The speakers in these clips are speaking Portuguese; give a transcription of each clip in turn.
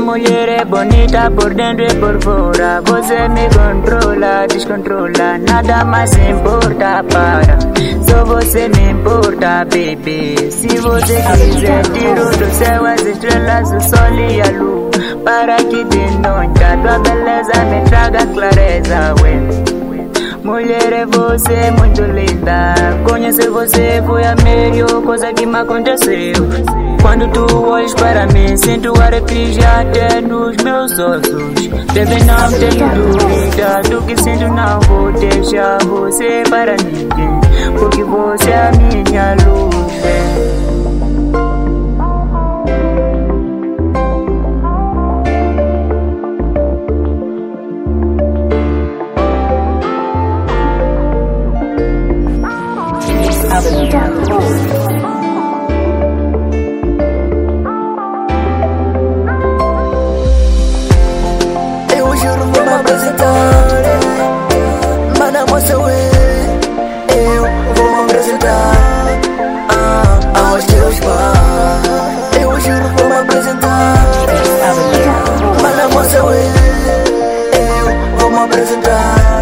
mulher é bonita por dentro e por fora. Você me controla, descontrola, nada mais importa para. Só você me importa, baby. Se você quiser, tiro do céu as estrelas, o sol e a lua, para que de noite a tua beleza me traga clareza, ué. Mulher, é você muito linda. Conhecer você foi a melhor coisa que me aconteceu. Quando tu olhas para mim, sinto arrepios até nos meus ossos. Deve não ter dúvida do que sinto, não vou deixar você para ninguém, porque você é a minha luz. Eu juro, vou me apresentar. Mana, moça, eu vou me apresentar aos teus pais. Eu juro, vou me apresentar. Mana, moça, eu vou me apresentar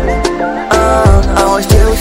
aos teus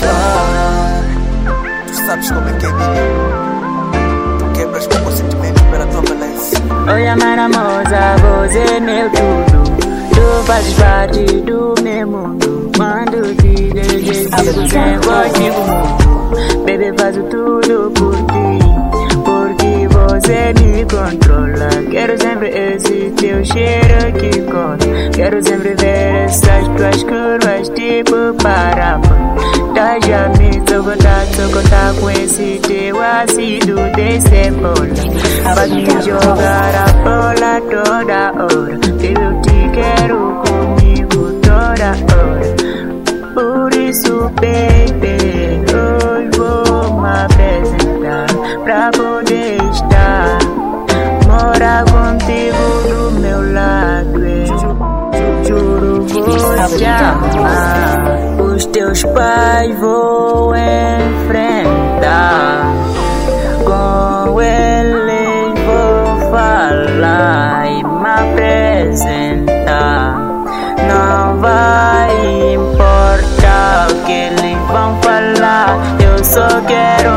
pais. Tu sabes como é que é, menino. Tu quebras com o sentimento pela tua beleza. Olha, mana moça, você é meu tudo. Tu fazes parte do meu mundo. Quando te desejo, sem voz digo mundo. Baby, faço tudo por ti, porque você me controla. Quero sempre esse teu cheiro que corre. Quero sempre ver essas tuas curvas tipo parapa. Tá já me socotar com esse teu ácido de cebola. Vai me jogar a bola toda hora. Eu te quero comigo toda hora. Por isso, baby, hoje vou me apresentar pra poder estar, morar contigo do meu lado. Juro, vou te amar. Os teus pais vou enfrentar, com eles vou falar e me apresentar. Não vai importar o que eles vão falar, eu só quero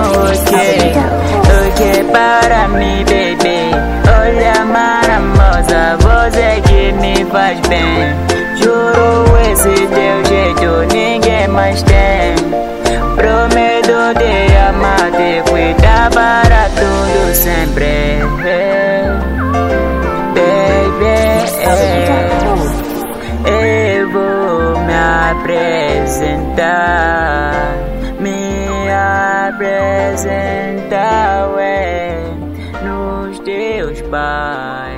o que para mim, baby. Olha, mana moça, você que me faz bem. Juro, esse teu jeito ninguém mais tem. Prometo te amar, te cuidar para tudo sempre, baby. Eu vou me apresentar, ué, nos teus pais.